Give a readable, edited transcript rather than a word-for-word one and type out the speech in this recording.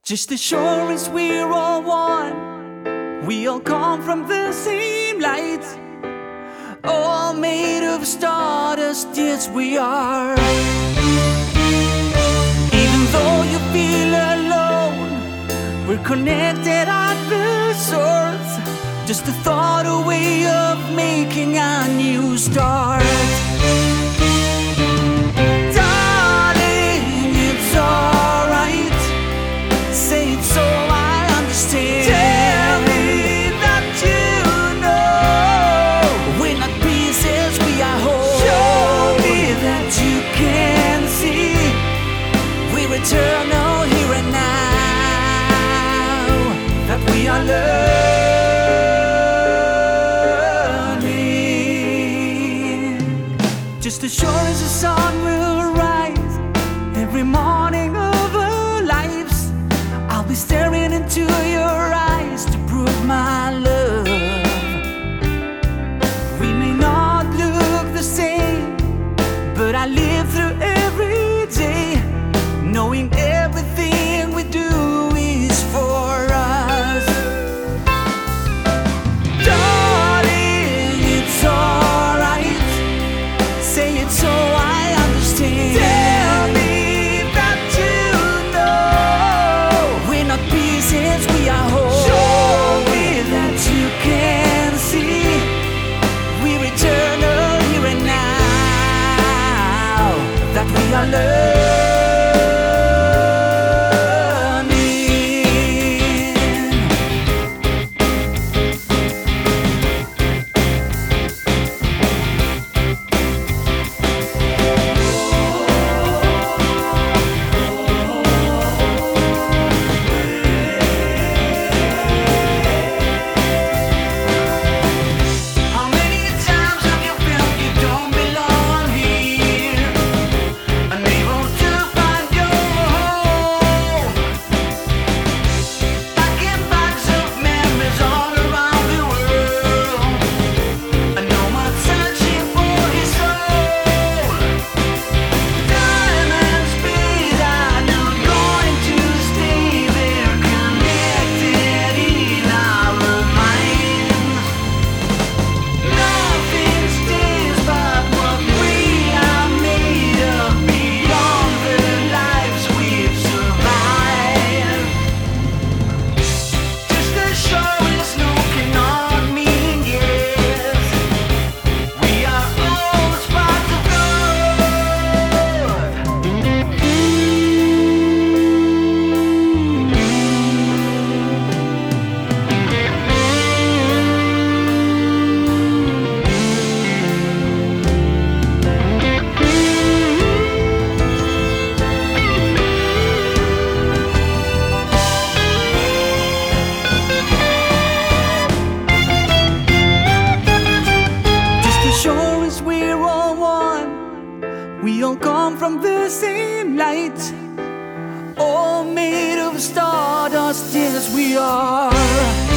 Just as sure as we're all one, we all come from the same light, all made of stardust, yes we are. Even though you feel alone, we're connected at the source. Just a thought away of making a new start. Eternal here and now, that we are learning. Just as sure as the sun will rise every morning of our lives, I'll be staring into your eyes to prove my love. We may not look the same, but I live through every day, knowing everything we do is for us. Darling, it's alright. Say it so I understand. Tell me that you know we're not pieces, we are whole. Show me that you can see we're eternal here and now, that we are loved. We all come from the same light, all made of stardust, yes we are.